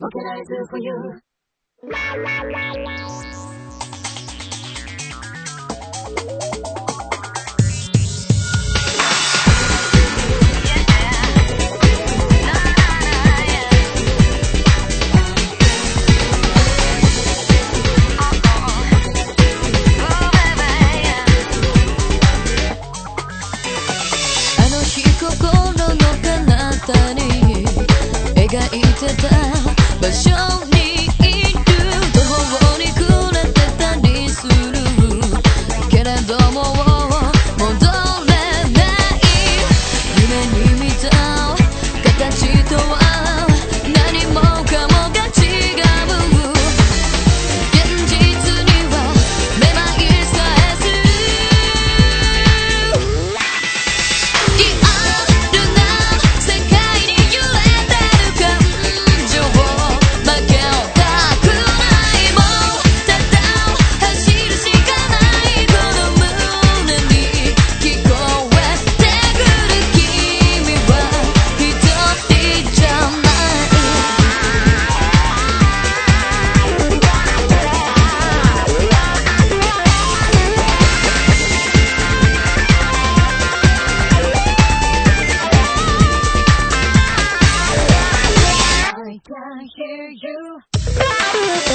Vocalize for you. 「描いてた場所にいる」「途方に暮れてたりする」「けれども戻れない」「夢に見た形とは何もかもが違う」「現実にはめまいさえする」「リアルな世界に揺れI can hear you.